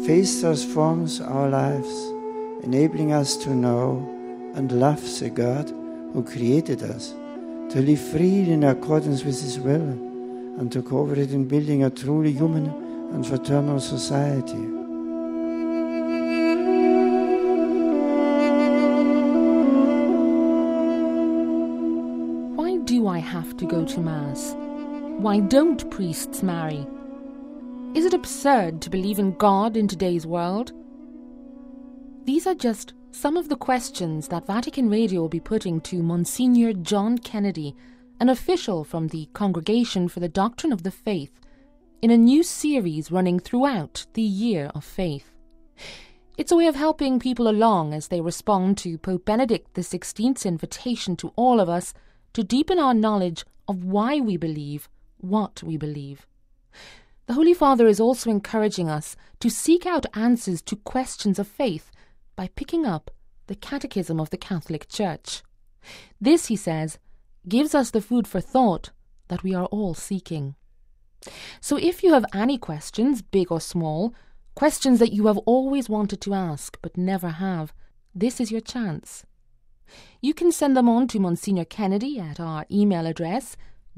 Faith transforms our lives, enabling us to know and love the God who created us, to live freely in accordance with His will, and to cooperate in building a truly human and fraternal society. Why do I have to go to Mass? Why don't priests marry? Is it absurd to believe in God in today's world? These are just some of the questions that Vatican Radio will be putting to Monsignor John Kennedy, an official from the Congregation for the Doctrine of the Faith, in a new series running throughout the Year of Faith. It's a way of helping people along as they respond to Pope Benedict XVI's invitation to all of us to deepen our knowledge of why we believe what we believe. The Holy Father is also encouraging us to seek out answers to questions of faith by picking up the Catechism of the Catholic Church. This, he says, gives us the food for thought that we are all seeking. So if you have any questions, big or small, questions that you have always wanted to ask but never have, this is your chance. You can send them on to Monsignor Kennedy at our email address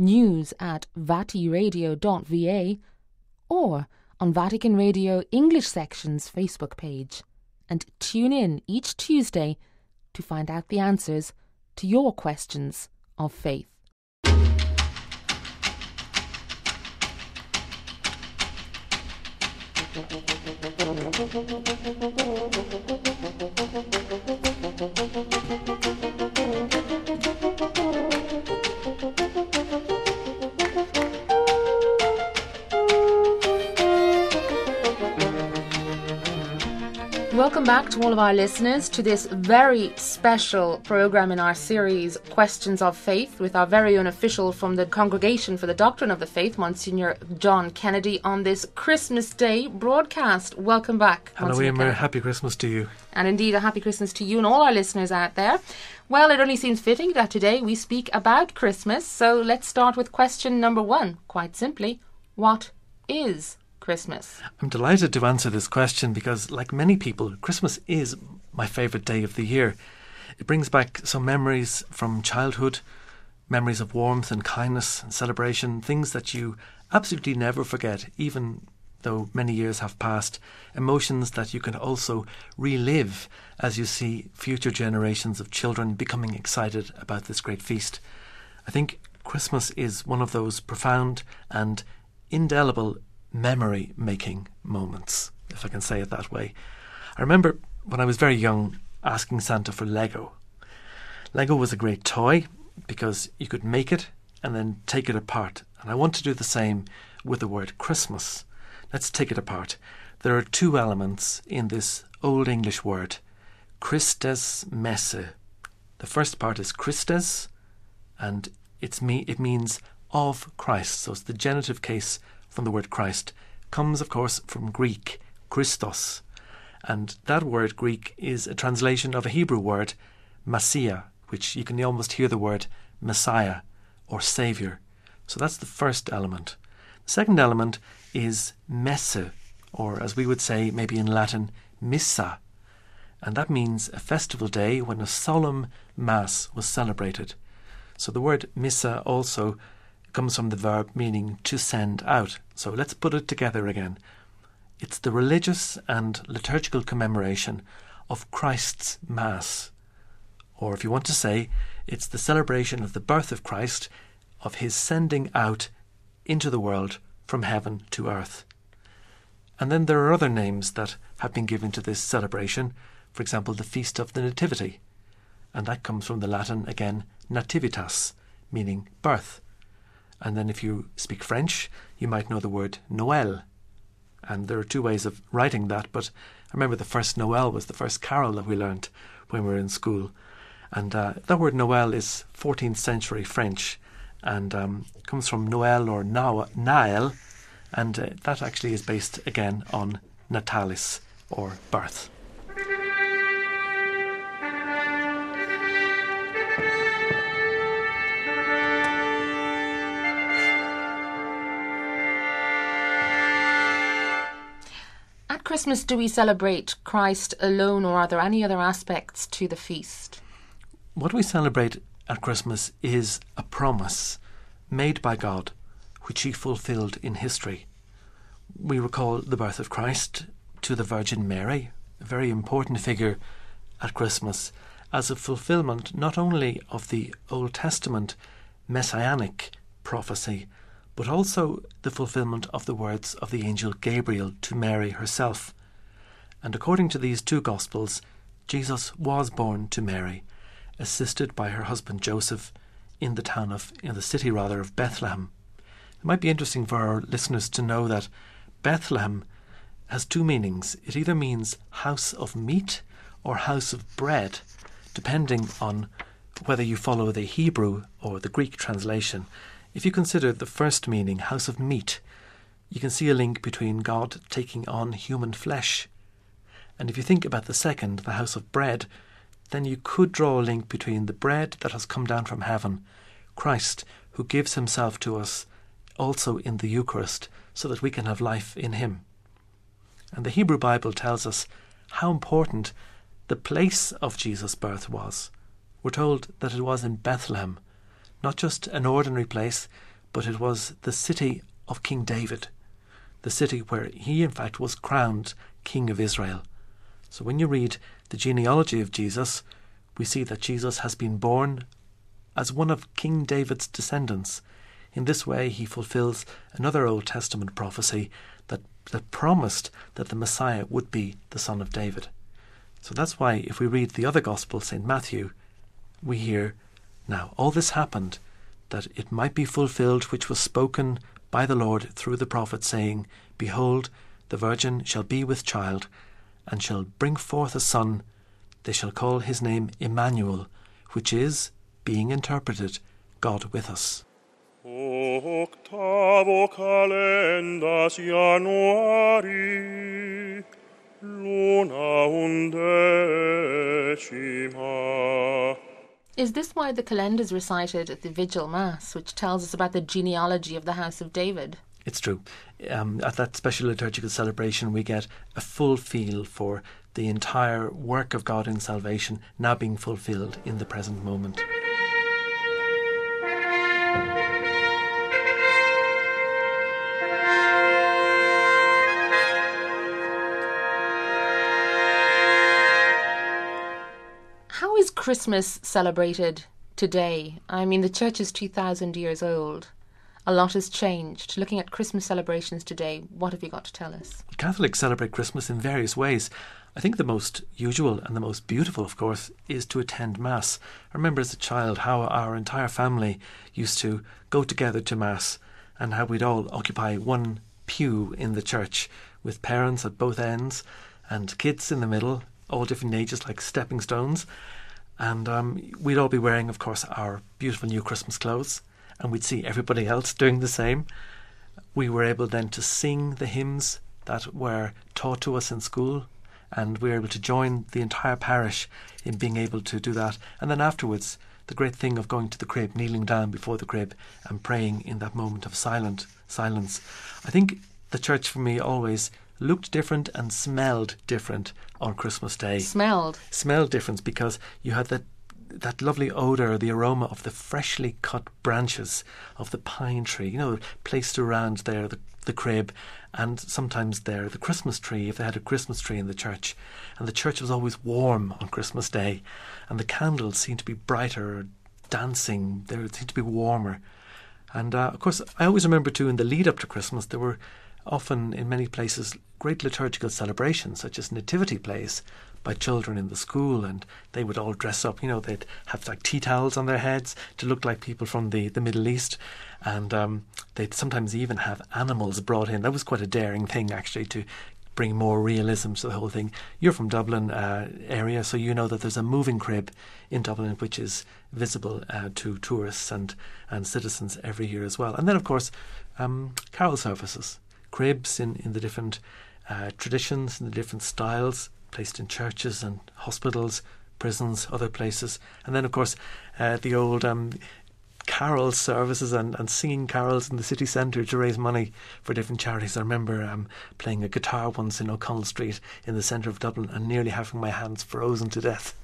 news@vatiradio.va or on Vatican Radio English Section's Facebook page, and tune in each Tuesday to find out the answers to your questions of faith. Welcome back to all of our listeners to this very special program in our series Questions of Faith with our very own official from the Congregation for the Doctrine of the Faith, Monsignor John Kennedy, on this Christmas Day broadcast. Welcome back, Hello, Emer. Happy Christmas to you. And indeed a happy Christmas to you and all our listeners out there. Well, it only seems fitting that today we speak about Christmas, so let's start with question number 1. Quite simply, what is Christmas? I'm delighted to answer this question because, like many people, Christmas is my favourite day of the year. It brings back some memories from childhood, memories of warmth and kindness and celebration, things that you absolutely never forget, even though many years have passed, emotions that you can also relive as you see future generations of children becoming excited about this great feast. I think Christmas is one of those profound and indelible memory-making moments, if I can say it that way. I remember when I was very young asking Santa for Lego. Lego was a great toy because you could make it and then take it apart. And I want to do the same with the word Christmas. Let's take it apart. There are 2 elements in this Old English word, Christes messe. The first part is Christes, and it means of Christ. So it's the genitive case from the word Christ. Comes, of course, from Greek, Christos. And that word, Greek, is a translation of a Hebrew word, Messiah, which you can almost hear the word Messiah or Saviour. So that's the first element. The second element is messe, or as we would say maybe in Latin, missa. And that means a festival day when a solemn mass was celebrated. So the word missa also comes from the verb meaning to send out. So let's put it together again. It's the religious and liturgical commemoration of Christ's Mass. Or if you want to say, it's the celebration of the birth of Christ, of his sending out into the world from heaven to earth. And then there are other names that have been given to this celebration. For example, the Feast of the Nativity. And that comes from the Latin, again, nativitas, meaning birth. And then if you speak French, you might know the word Noël. And there are 2 ways of writing that, but I remember the first Noël was the first carol that we learnt when we were in school. And that word Noël is 14th century French and comes from Noël or Nael, and that actually is based again on natalis, or birth. At Christmas, do we celebrate Christ alone, or are there any other aspects to the feast? What we celebrate at Christmas is a promise made by God, which he fulfilled in history. We recall the birth of Christ to the Virgin Mary, a very important figure at Christmas, as a fulfillment not only of the Old Testament messianic prophecy, but also the fulfillment of the words of the angel Gabriel to Mary herself. And according to these two Gospels, Jesus was born to Mary, assisted by her husband Joseph, in the city of Bethlehem. It might be interesting for our listeners to know that Bethlehem has two meanings. It either means house of meat or house of bread, depending on whether you follow the Hebrew or the Greek translation. If you consider the first meaning, house of meat, you can see a link between God taking on human flesh. And if you think about the second, the house of bread, then you could draw a link between the bread that has come down from heaven, Christ, who gives himself to us also in the Eucharist, so that we can have life in him. And the Hebrew Bible tells us how important the place of Jesus' birth was. We're told that it was in Bethlehem, not just an ordinary place, but it was the city of King David, the city where he in fact was crowned King of Israel. So when you read the genealogy of Jesus, we see that Jesus has been born as one of King David's descendants. In this way he fulfills another Old Testament prophecy that promised that the Messiah would be the son of David. So that's why if we read the other Gospel, St. Matthew, we hear, "Now all this happened, that it might be fulfilled which was spoken by the Lord through the prophet, saying, Behold, the virgin shall be with child, and shall bring forth a son. They shall call his name Emmanuel, which is, being interpreted, God with us." Octavo calendas Januari, luna undecima. Is this why the calendar is recited at the Vigil Mass, which tells us about the genealogy of the House of David? It's true. At that special liturgical celebration, we get a full feel for the entire work of God in salvation now being fulfilled in the present moment. How is Christmas celebrated today? I mean, the church is 2,000 years old. A lot has changed. Looking at Christmas celebrations today, what have you got to tell us? Catholics celebrate Christmas in various ways. I think the most usual and the most beautiful, of course, is to attend Mass. I remember as a child how our entire family used to go together to Mass, and how we'd all occupy one pew in the church with parents at both ends and kids in the middle, all different ages like stepping stones. And we'd all be wearing, of course, our beautiful new Christmas clothes, and we'd see everybody else doing the same. We were able then to sing the hymns that were taught to us in school, and we were able to join the entire parish in being able to do that. And then afterwards, the great thing of going to the crib, kneeling down before the crib and praying in that moment of silence. I think the church for me always looked different and smelled different on Christmas Day. Smelled different because you had that lovely odour, the aroma of the freshly cut branches of the pine tree, placed around there, the crib, and sometimes there the Christmas tree, if they had a Christmas tree in the church. And the church was always warm on Christmas Day, and the candles seemed to be brighter, dancing, they seemed to be warmer. And of course, I always remember too, in the lead up to Christmas, there were often in many places great liturgical celebrations, such as nativity plays by children in the school, and they would all dress up, they'd have like tea towels on their heads to look like people from the Middle East, and they'd sometimes even have animals brought in. That was quite a daring thing, actually, to bring more realism to the whole thing. You're from Dublin area, so you know that there's a moving crib in Dublin which is visible to tourists and citizens every year as well. And then, of course, carol services, cribs in the different traditions, in the different styles, placed in churches and hospitals, prisons, other places. And then, of course, the old carol services and singing carols in the city centre to raise money for different charities. I remember playing a guitar once in O'Connell Street in the centre of Dublin and nearly having my hands frozen to death.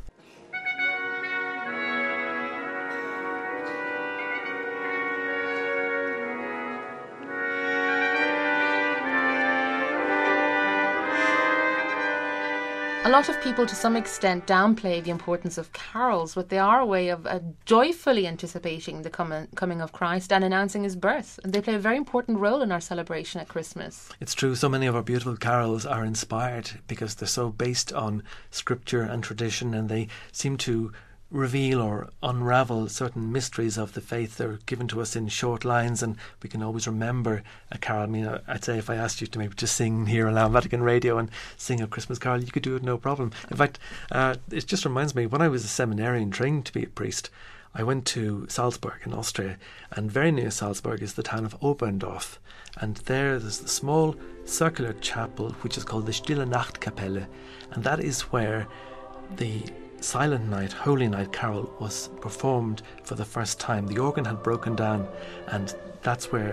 A lot of people to some extent downplay the importance of carols, but they are a way of joyfully anticipating the coming of Christ and announcing his birth. And they play a very important role in our celebration at Christmas. It's true, so many of our beautiful carols are inspired because they're so based on scripture and tradition, and they seem to reveal or unravel certain mysteries of the faith. They're given to us in short lines, and we can always remember a carol. I mean, I'd say if I asked you to maybe just sing here on Vatican Radio and sing a Christmas carol, you could do it no problem. In fact, it just reminds me, when I was a seminarian training to be a priest, I went to Salzburg in Austria, and very near Salzburg is the town of Oberndorf, and there's the small circular chapel which is called the Stille Nachtkapelle, and that is where the Silent Night, Holy Night carol was performed for the first time. The organ had broken down, and that's where,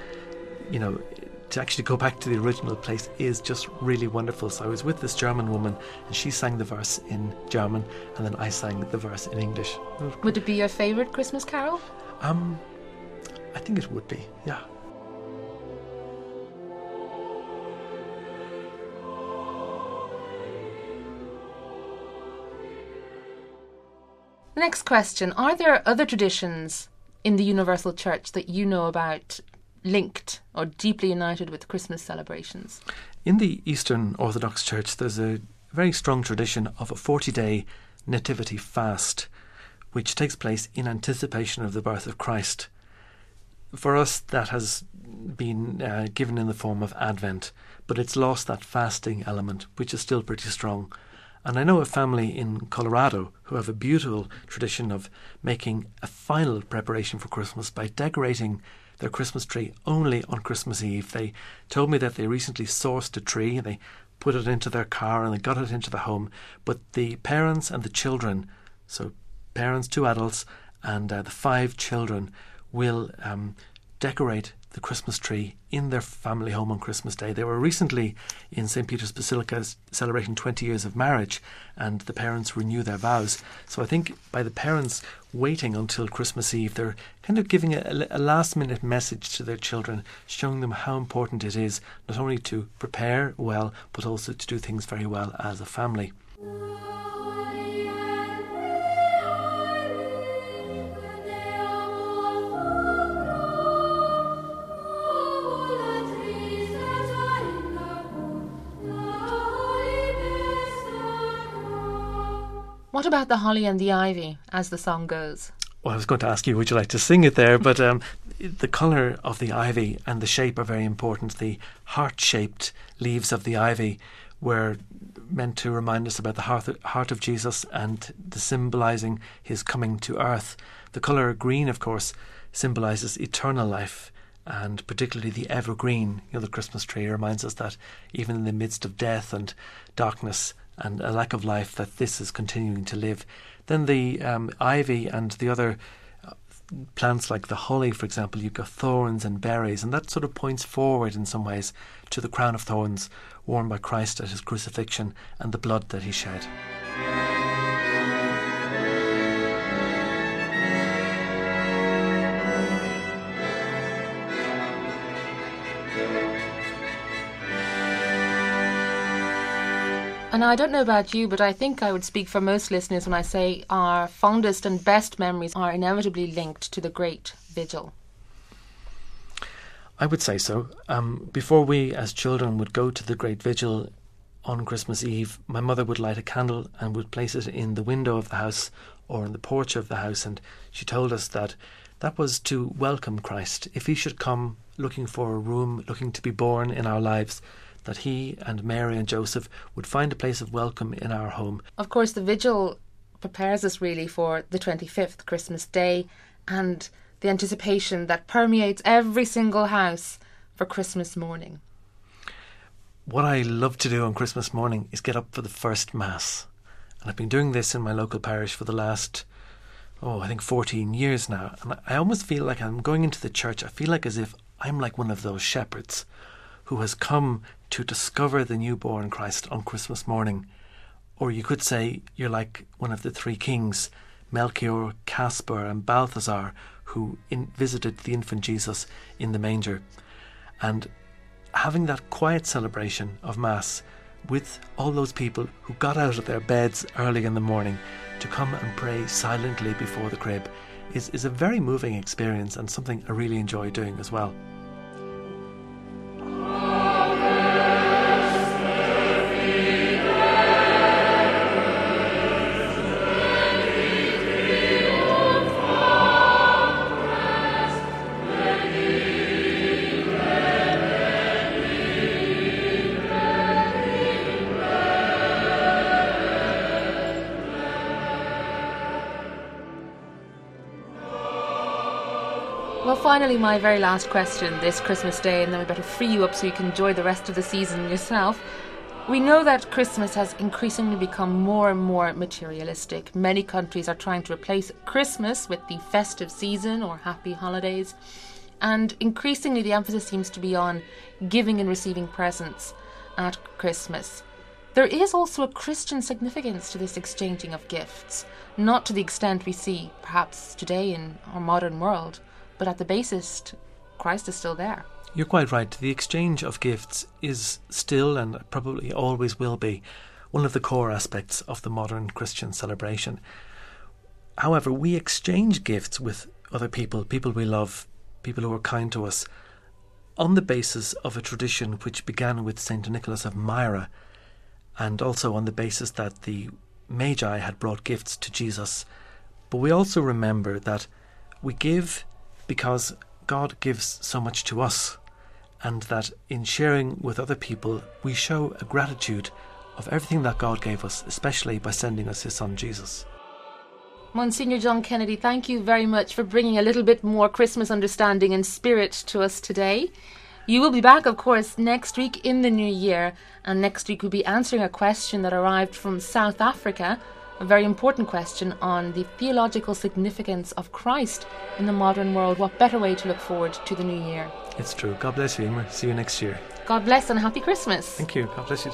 to actually go back to the original place is just really wonderful. So I was with this German woman, and she sang the verse in German, and then I sang the verse in English. Would it be your favourite Christmas carol? I think it would be, yeah. Next question. Are there other traditions in the Universal Church that you know about linked or deeply united with Christmas celebrations? In the Eastern Orthodox Church, there's a very strong tradition of a 40-day nativity fast, which takes place in anticipation of the birth of Christ. For us, that has been given in the form of Advent, but it's lost that fasting element, which is still pretty strong. And I know a family in Colorado who have a beautiful tradition of making a final preparation for Christmas by decorating their Christmas tree only on Christmas Eve. They told me that they recently sourced a tree and they put it into their car and they got it into the home. But the parents and the children, so parents, 2 adults, and the 5 children will decorate the Christmas tree in their family home on Christmas Day. They were recently in St. Peter's Basilica celebrating 20 years of marriage, and the parents renew their vows. So I think by the parents waiting until Christmas Eve, they're kind of giving a last-minute message to their children, showing them how important it is not only to prepare well, but also to do things very well as a family. What about the holly and the ivy, as the song goes? Well, I was going to ask you, would you like to sing it there? But the colour of the ivy and the shape are very important. The heart-shaped leaves of the ivy were meant to remind us about the heart of Jesus and the symbolising his coming to earth. The colour green, of course, symbolises eternal life, and particularly the evergreen. The Christmas tree reminds us that even in the midst of death and darkness and a lack of life, that this is continuing to live. Then the ivy and the other plants like the holly, for example, you've got thorns and berries, and that sort of points forward in some ways to the crown of thorns worn by Christ at his crucifixion and the blood that he shed. And I don't know about you, but I think I would speak for most listeners when I say our fondest and best memories are inevitably linked to the Great Vigil. I would say so. Before we as children would go to the Great Vigil on Christmas Eve, my mother would light a candle and would place it in the window of the house or in the porch of the house, and she told us that that was to welcome Christ. If he should come looking for a room, looking to be born in our lives, that he and Mary and Joseph would find a place of welcome in our home. Of course, the Vigil prepares us really for the 25th, Christmas Day, and the anticipation that permeates every single house for Christmas morning. What I love to do on Christmas morning is get up for the first Mass. And I've been doing this in my local parish for the last I think 14 years now. And I almost feel like I'm going into the church. I feel like as if I'm like one of those shepherds who has come to discover the newborn Christ on Christmas morning. Or you could say you're like one of the three kings, Melchior, Caspar and Balthazar, who visited the infant Jesus in the manger. And having that quiet celebration of Mass with all those people who got out of their beds early in the morning to come and pray silently before the crib is a very moving experience, and something I really enjoy doing as well. Well, finally, my very last question this Christmas Day, and then we better free you up so you can enjoy the rest of the season yourself. We know that Christmas has increasingly become more and more materialistic. Many countries are trying to replace Christmas with the festive season or happy holidays. And increasingly the emphasis seems to be on giving and receiving presents at Christmas. There is also a Christian significance to this exchanging of gifts, not to the extent we see perhaps today in our modern world. But at the basis, Christ is still there. You're quite right. The exchange of gifts is still, and probably always will be, one of the core aspects of the modern Christian celebration. However, we exchange gifts with other people, people we love, people who are kind to us, on the basis of a tradition which began with St. Nicholas of Myra, and also on the basis that the Magi had brought gifts to Jesus. But we also remember that we give because God gives so much to us, and that in sharing with other people we show a gratitude of everything that God gave us, especially by sending us his son Jesus. Monsignor John Kennedy, thank you very much for bringing a little bit more Christmas understanding and spirit to us today. You will be back, of course, next week in the new year, and next week we'll be answering a question that arrived from South Africa, a very important question on the theological significance of Christ in the modern world. What better way to look forward to the new year? It's true. God bless you, Emer. See you next year. God bless and happy Christmas. Thank you. God bless you too.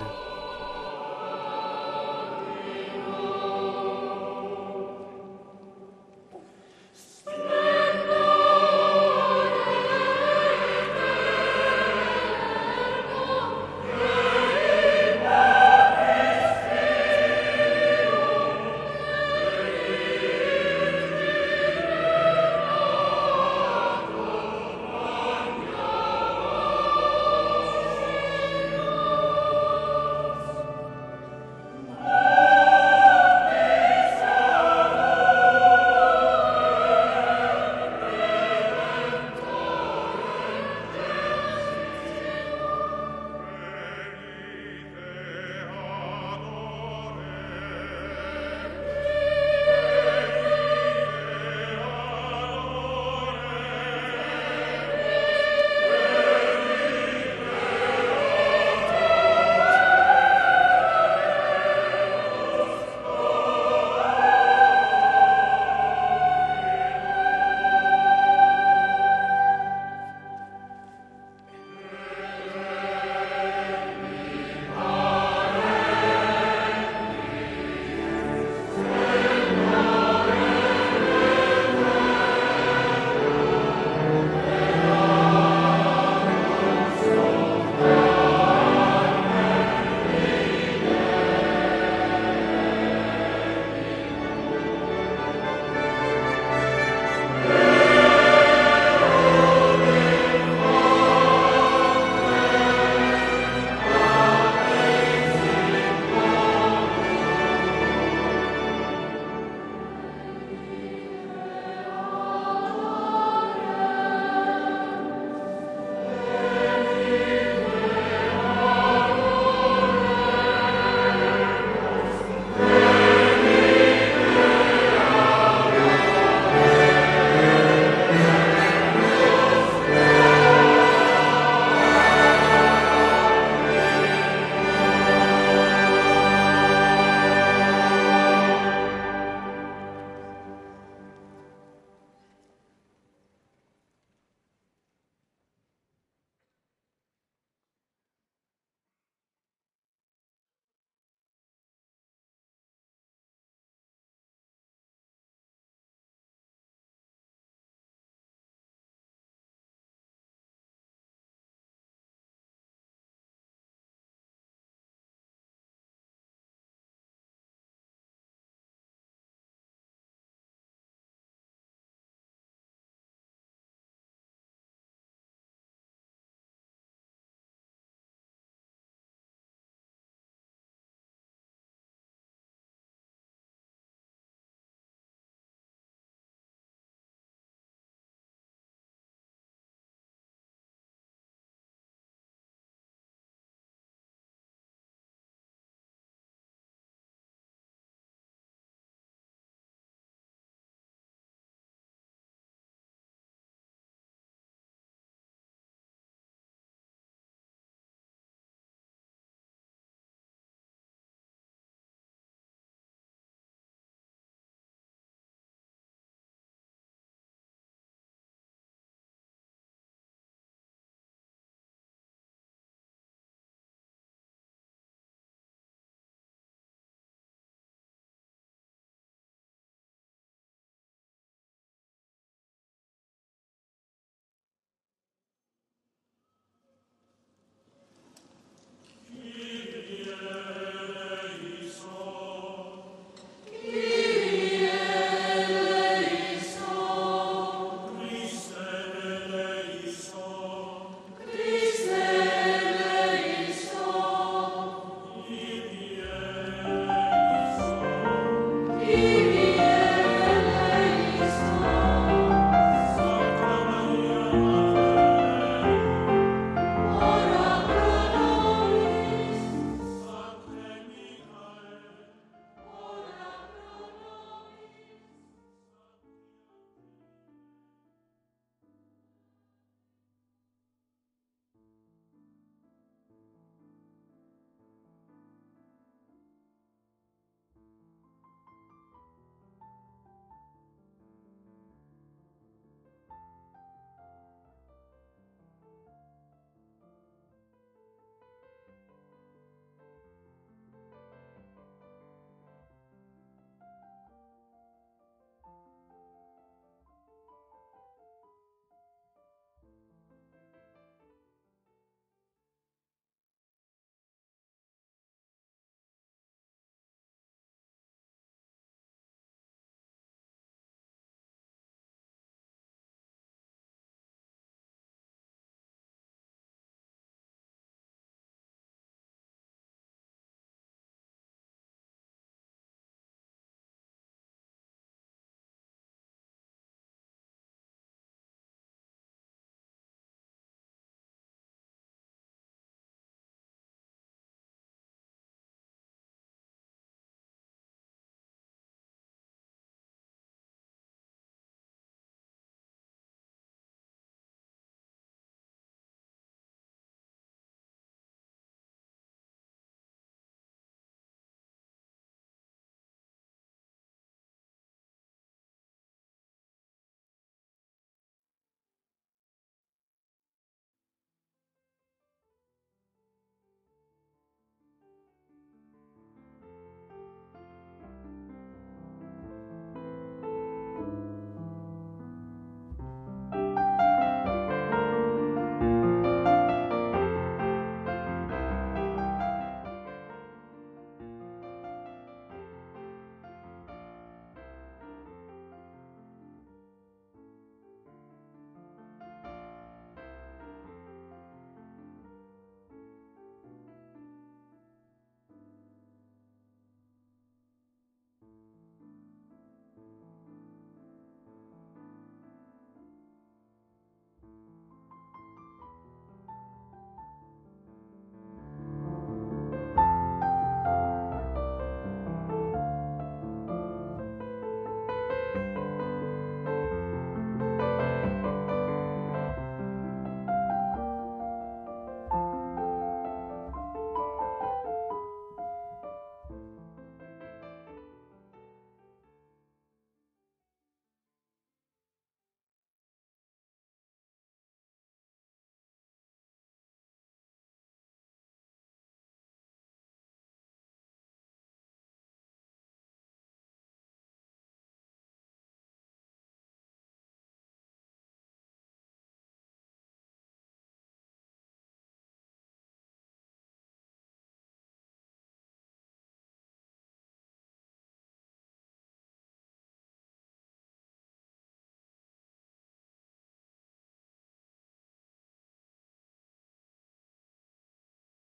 Kyrie